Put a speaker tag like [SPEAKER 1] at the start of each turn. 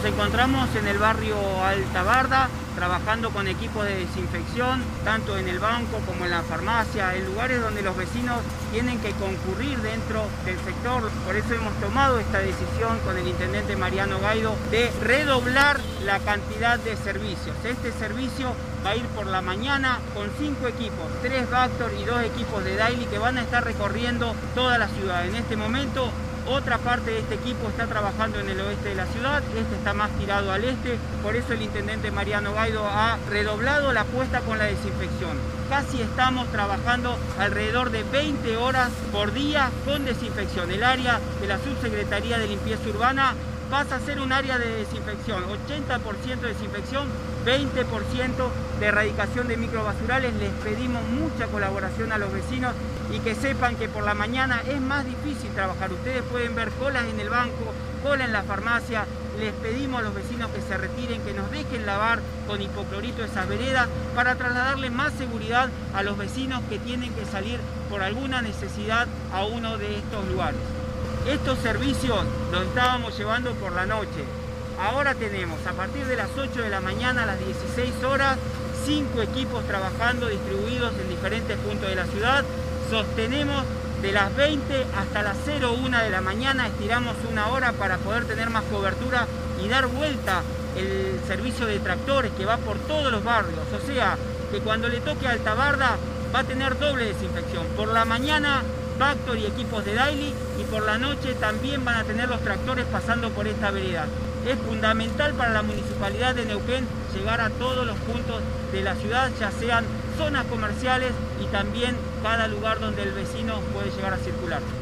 [SPEAKER 1] encontramos en el barrio Alta Barda, trabajando con equipos de desinfección, tanto en el banco como en la farmacia, en lugares donde los vecinos tienen que concurrir dentro del sector. Por eso hemos tomado esta decisión con el intendente Mariano Gaido de redoblar la cantidad de servicios. Este servicio va a ir por la mañana con 5 equipos, 3 Vactor y 2 equipos de Daily que van a estar recorriendo toda la ciudad. En este momento, otra parte de este equipo está trabajando en el oeste de la ciudad, este está más tirado al este, por eso el intendente Mariano Gaido ha redoblado la apuesta con la desinfección. Casi estamos trabajando alrededor de 20 horas por día con desinfección. El área de la Subsecretaría de Limpieza Urbana pasa a ser un área de desinfección, 80% de desinfección, 20% de erradicación de microbasurales. Les pedimos mucha colaboración a los vecinos y que sepan que por la mañana es más difícil trabajar. Ustedes pueden ver colas en el banco, cola en la farmacia. Les pedimos a los vecinos que se retiren, que nos dejen lavar con hipoclorito esas veredas para trasladarle más seguridad a los vecinos que tienen que salir por alguna necesidad a uno de estos lugares. Estos servicios los estábamos llevando por la noche. Ahora tenemos a partir de las 8 de la mañana a las 16 horas 5 equipos trabajando distribuidos en diferentes puntos de la ciudad. Sostenemos de las 20 hasta las 01 de la mañana, estiramos una hora para poder tener más cobertura y dar vuelta el servicio de tractores que va por todos los barrios. O sea, que cuando le toque a Alta Barda va a tener doble desinfección. Por la mañana Vactor y equipos de Daily y por la noche también van a tener los tractores pasando por esta vereda. Es fundamental para la Municipalidad de Neuquén llegar a todos los puntos de la ciudad, ya sean zonas comerciales y también cada lugar donde el vecino puede llegar a circular.